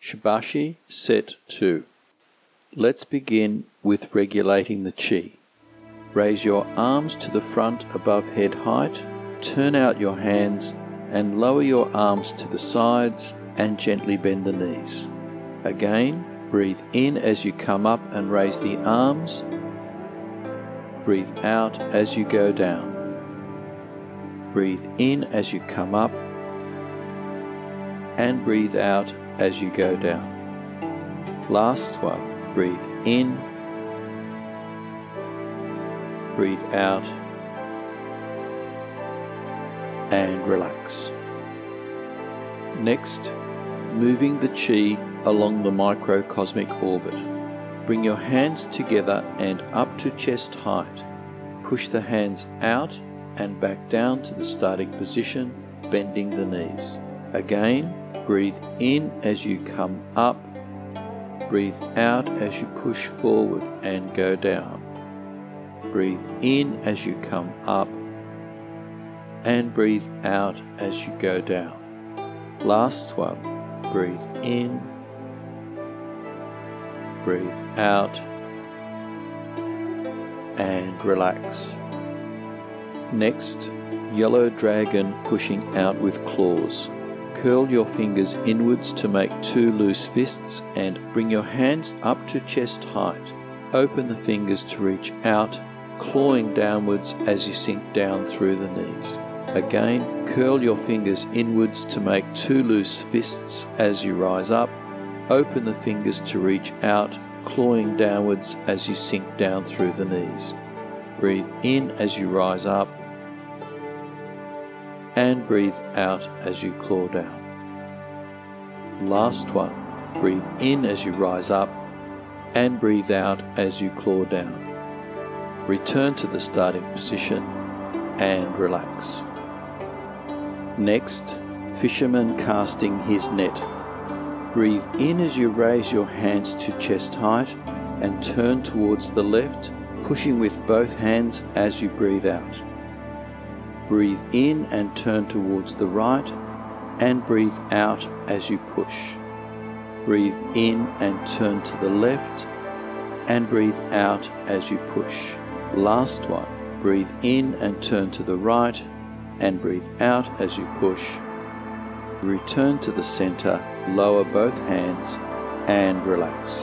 Shibashi Set 2. Let's begin with regulating the chi. Raise your arms to the front above head height, turn out your hands and lower your arms to the sides and gently bend the knees. Again, breathe in as you come up and raise the arms. Breathe out as you go down. Breathe in as you come up and breathe out as you go down. Last one. Breathe in, breathe out, and relax. Next, moving the chi along the microcosmic orbit. Bring your hands together and up to chest height. Push the hands out and back down to the starting position, bending the knees. Again, breathe in as you come up. Breathe out as you push forward and go down. Breathe in as you come up and breathe out as you go down. Last one. Breathe in, breathe out, and relax. Next, yellow dragon pushing out with claws. Curl your fingers inwards to make two loose fists and bring your hands up to chest height. Open the fingers to reach out, clawing downwards as you sink down through the knees. Again, curl your fingers inwards to make two loose fists as you rise up. Open the fingers to reach out, clawing downwards as you sink down through the knees. Breathe in as you rise up and breathe out as you claw down. Last one. Breathe in as you rise up and breathe out as you claw down. Return to the starting position and relax. Next, fisherman casting his net. Breathe in as you raise your hands to chest height and turn towards the left, pushing with both hands as you breathe out. Breathe in and turn towards the right and breathe out as you push. Breathe in and turn to the left and breathe out as you push. Last one. Breathe in and turn to the right and breathe out as you push. Return to the center, lower both hands and relax.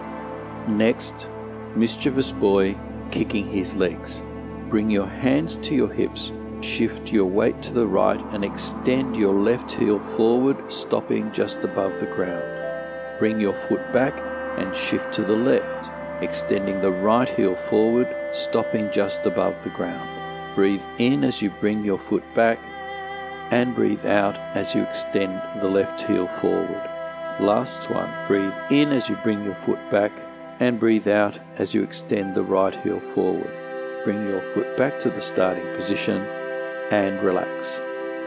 Next, mischievous boy kicking his legs. Bring your hands to your hips. Shift your weight to the right and extend your left heel forward, stopping just above the ground. Bring your foot back and shift to the left, extending the right heel forward, stopping just above the ground. Breathe in as you bring your foot back and breathe out as you extend the left heel forward. Last one. Breathe in as you bring your foot back and breathe out as you extend the right heel forward. Bring your foot back to the starting position and relax.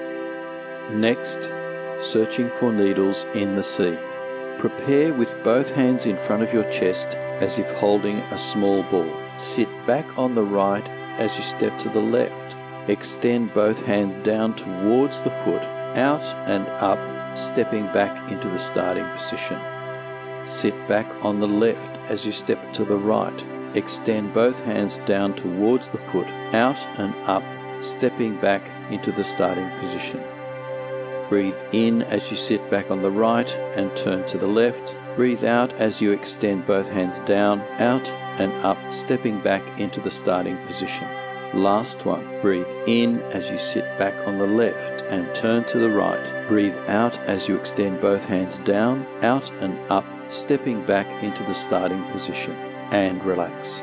Next, searching for needles in the sea. Prepare with both hands in front of your chest as if holding a small ball. Sit back on the right as you step to the left. Extend both hands down towards the foot, out and up, stepping back into the starting position. Sit back on the left as you step to the right. Extend both hands down towards the foot, out and up, stepping back into the starting position. Breathe in as you sit back on the right and turn to the left. Breathe out as you extend both hands down, out and up, stepping back into the starting position. Last one. Breathe in as you sit back on the left and turn to the right. Breathe out as you extend both hands down, out and up, stepping back into the starting position, and relax.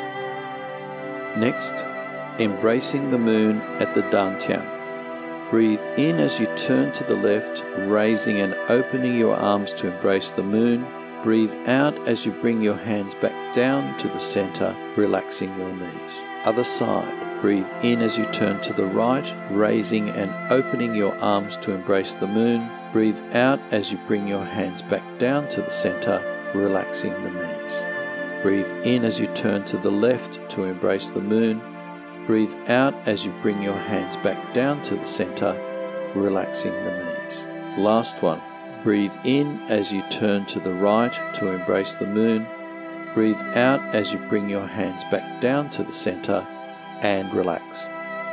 Next, embracing the moon at the dantian. Breathe in as you turn to the left, raising and opening your arms to embrace the moon. Breathe out as you bring your hands back down to the center, relaxing your knees. Other side. Breathe in as you turn to the right, raising and opening your arms to embrace the moon. Breathe out as you bring your hands back down to the center, relaxing the knees. Breathe in as you turn to the left to embrace the moon. Breathe out as you bring your hands back down to the center, relaxing the knees. Last one. Breathe in as you turn to the right to embrace the moon. Breathe out as you bring your hands back down to the center and relax.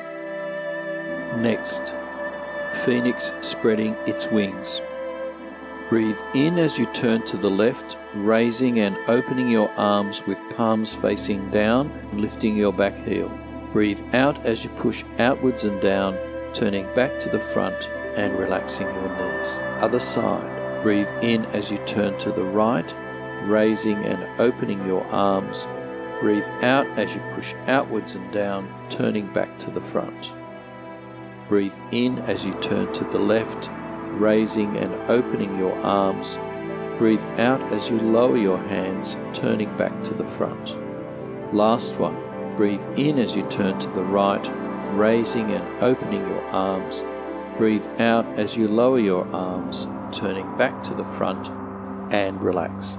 Next, Phoenix spreading its wings. Breathe in as you turn to the left, raising and opening your arms with palms facing down, lifting your back heel. Breathe out as you push outwards and down, turning back to the front and relaxing your knees. Other side. Breathe in as you turn to the right, raising and opening your arms. Breathe out as you push outwards and down, turning back to the front. Breathe in as you turn to the left, raising and opening your arms. Breathe out as you lower your hands, turning back to the front. Last one. Breathe in as you turn to the right, raising and opening your arms. Breathe out as you lower your arms, turning back to the front, and relax.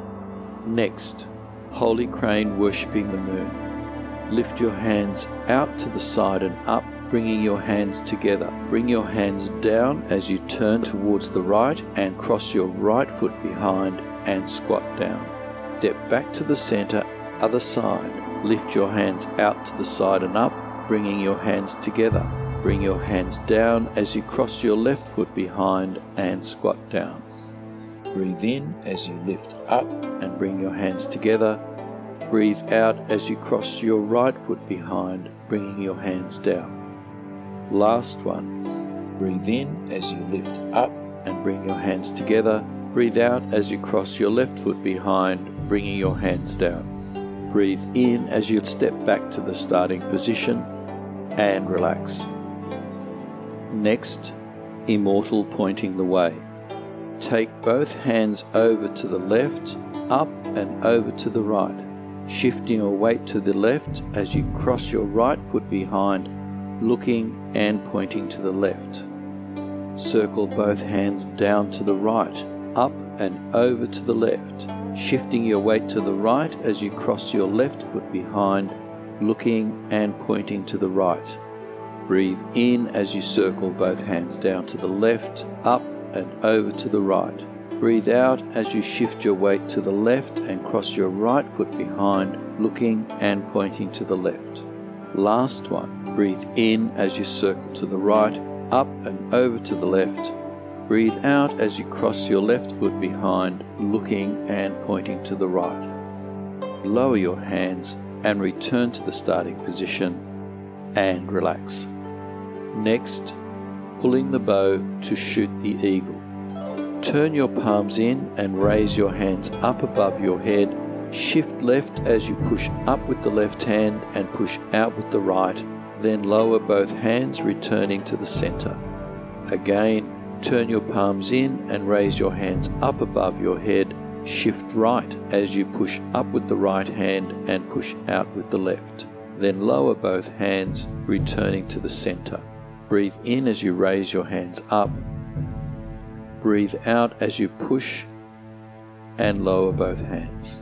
Next, Holy Crane worshipping the moon. Lift your hands out to the side and up, bringing your hands together. Bring your hands down as you turn towards the right and cross your right foot behind and squat down. Step back to the center, other side. Lift your hands out to the side and up, bringing your hands together. Bring your hands down as you cross your left foot behind and squat down. Breathe in as you lift up and bring your hands together. Breathe out as you cross your right foot behind, bringing your hands down. Last one. Breathe in as you lift up and bring your hands together. Breathe out as you cross your left foot behind, bringing your hands down. Breathe in as you step back to the starting position and relax. Next, Immortal pointing the way. Take both hands over to the left, up and over to the right, shifting your weight to the left as you cross your right foot behind, looking and pointing to the left. Circle both hands down to the right, up and over to the left, shifting your weight to the right as you cross your left foot behind, looking and pointing to the right. Breathe in as you circle both hands down to the left, up and over to the right. Breathe out as you shift your weight to the left and cross your right foot behind, looking and pointing to the left. Last one. Breathe in as you circle to the right, up and over to the left. Breathe out as you cross your left foot behind, looking and pointing to the right. Lower your hands and return to the starting position and relax. Next, pulling the bow to shoot the eagle. Turn your palms in and raise your hands up above your head. Shift left as you push up with the left hand and push out with the right. Then lower both hands, returning to the center. Again, turn your palms in and raise your hands up above your head. Shift right as you push up with the right hand and push out with the left. Then lower both hands, returning to the center. Breathe in as you raise your hands up. Breathe out as you push and lower both hands.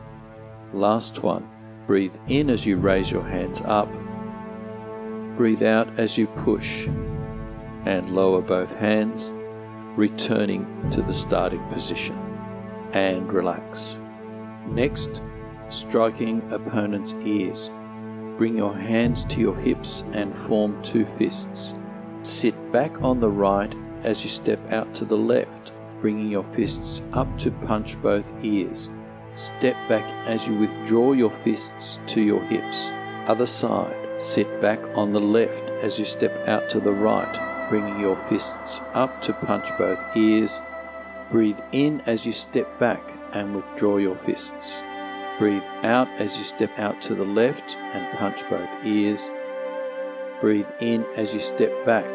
Last one. Breathe in as you raise your hands up. Breathe out as you push and lower both hands, returning to the starting position, and relax. Next, striking opponent's ears. Bring your hands to your hips and form two fists. Sit back on the right as you step out to the left, bringing your fists up to punch both ears. Step back as you withdraw your fists to your hips. Other side. Sit back on the left as you step out to the right, bringing your fists up to punch both ears. Breathe in as you step back and withdraw your fists. Breathe out as you step out to the left and punch both ears. Breathe in as you step back.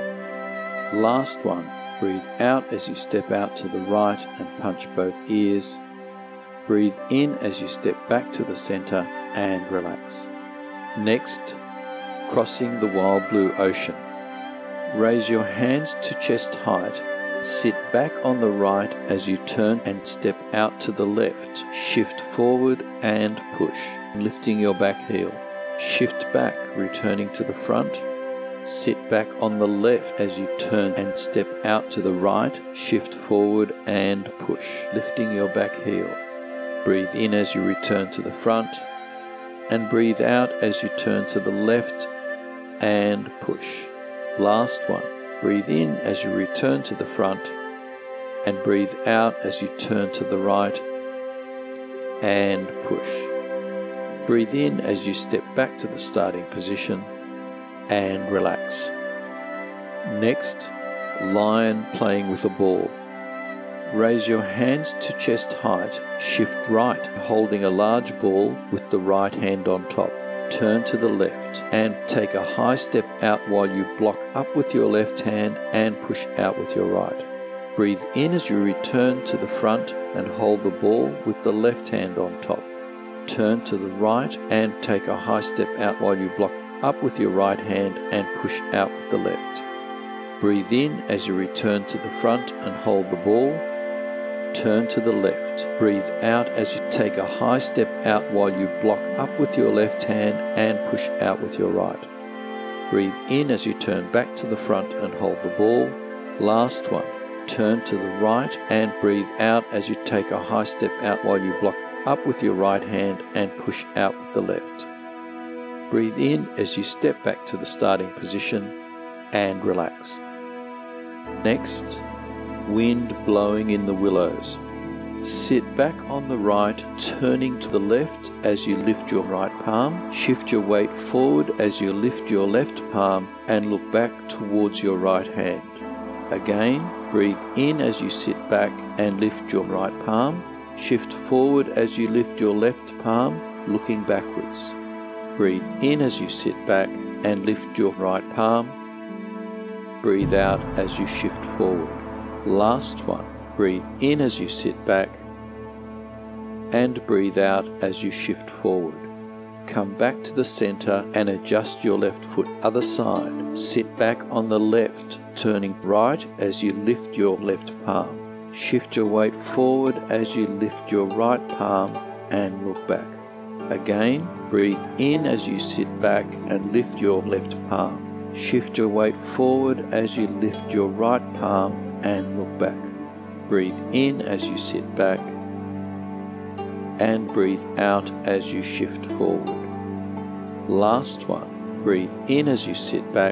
Last one. Breathe out as you step out to the right and punch both ears. Breathe in as you step back to the center and relax. Next, crossing the wild blue ocean. Raise your hands to chest height. Sit back on the right as you turn and step out to the left. Shift forward and push, lifting your back heel. Shift back, returning to the front. Sit back on the left as you turn and step out to the right. Shift forward and push, lifting your back heel. Breathe in as you return to the front, and breathe out as you turn to the left and push. Last one. Breathe in as you return to the front, and breathe out as you turn to the right and push. Breathe in as you step back to the starting position and relax. Next, lion playing with a ball. Raise your hands to chest height. Shift right, holding a large ball with the right hand on top. Turn to the left and take a high step out while you block up with your left hand and push out with your right. Breathe in as you return to the front and hold the ball with the left hand on top. Turn to the right and take a high step out while you block up with your right hand and push out with the left. Breathe in as you return to the front and hold the ball. Turn to the left. Breathe out as you take a high step out while you block up with your left hand and push out with your right. Breathe in as you turn back to the front and hold the ball. Last one. Turn to the right and breathe out as you take a high step out while you block up with your right hand and push out with the left. Breathe in as you step back to the starting position and relax. Next, wind blowing in the willows. Sit back on the right, turning to the left as you lift your right palm. Shift your weight forward as you lift your left palm and look back towards your right hand. Again, breathe in as you sit back and lift your right palm. Shift forward as you lift your left palm, looking backwards. Breathe in as you sit back and lift your right palm. Breathe out as you shift forward. Last one. Breathe in as you sit back and breathe out as you shift forward. Come back to the center and adjust your left foot other side. Sit back on the left, turning right as you lift your left palm. Shift your weight forward as you lift your right palm and look back. Again, breathe in as you sit back and lift your left palm. Shift your weight forward as you lift your right palm and look back. Breathe in as you sit back and breathe out as you shift forward. Last one. Breathe in as you sit back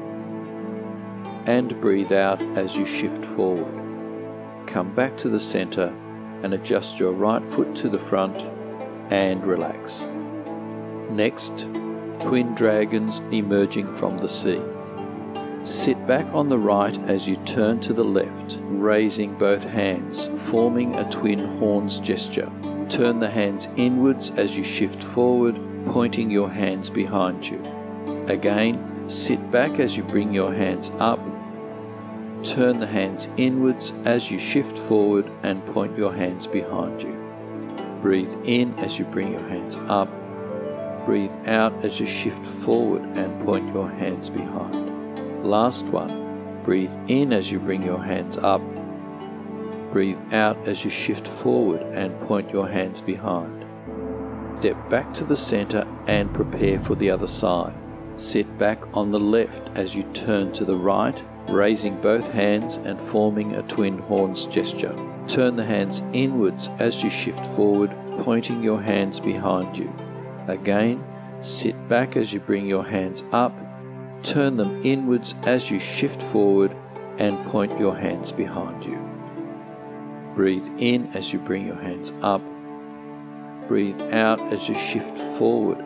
and breathe out as you shift forward. Come back to the center and adjust your right foot to the front and relax. Next, twin dragons emerging from the sea. Sit back on the right as you turn to the left, raising both hands, forming a twin horns gesture. Turn the hands inwards as you shift forward, pointing your hands behind you. Again, sit back as you bring your hands up. Turn the hands inwards as you shift forward and point your hands behind you. Breathe in as you bring your hands up. Breathe out as you shift forward and point your hands behind. Last one. Breathe in as you bring your hands up. Breathe out as you shift forward and point your hands behind. Step back to the center and prepare for the other side. Sit back on the left as you turn to the right, raising both hands and forming a twin horns gesture. Turn the hands inwards as you shift forward, pointing your hands behind you. Again, sit back as you bring your hands up. Turn them inwards as you shift forward and point your hands behind you. Breathe in as you bring your hands up. Breathe out as you shift forward.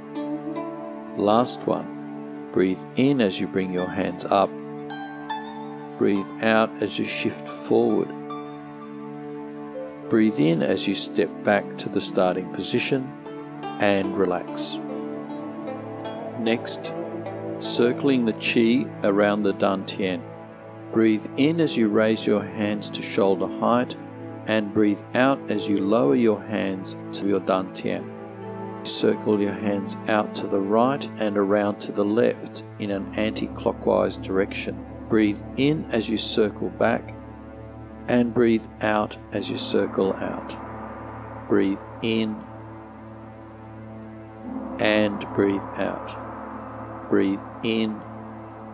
Last one. Breathe in as you bring your hands up. Breathe out as you shift forward. Breathe in as you step back to the starting position and relax. Next, circling the chi around the dantian. Breathe in as you raise your hands to shoulder height and breathe out as you lower your hands to your dantian. Circle your hands out to the right and around to the left in an anti-clockwise direction. Breathe in as you circle back and breathe out as you circle out. Breathe in and breathe out. Breathe in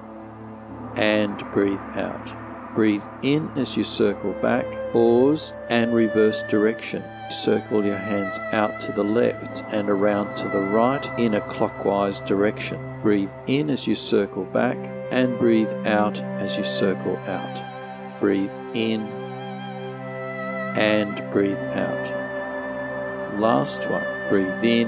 and breathe out. Breathe in as you circle back, pause and reverse direction. Circle your hands out to the left and around to the right in a clockwise direction. Breathe in as you circle back and breathe out as you circle out. Breathe in and breathe out. Last one. Breathe in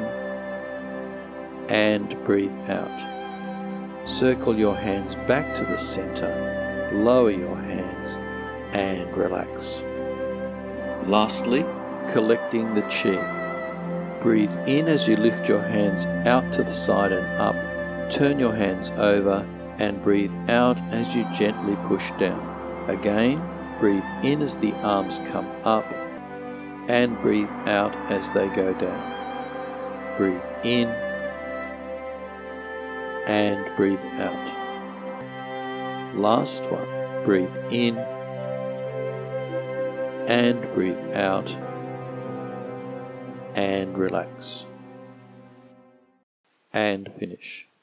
and breathe out. Circle your hands back to the center, lower your hands and relax. Lastly, collecting the chi. Breathe in as you lift your hands out to the side and up. Turn your hands over and breathe out as you gently push down. Again, breathe in as the arms come up and breathe out as they go down. Breathe in and breathe out. Last one. Breathe in and breathe out and relax. And finish.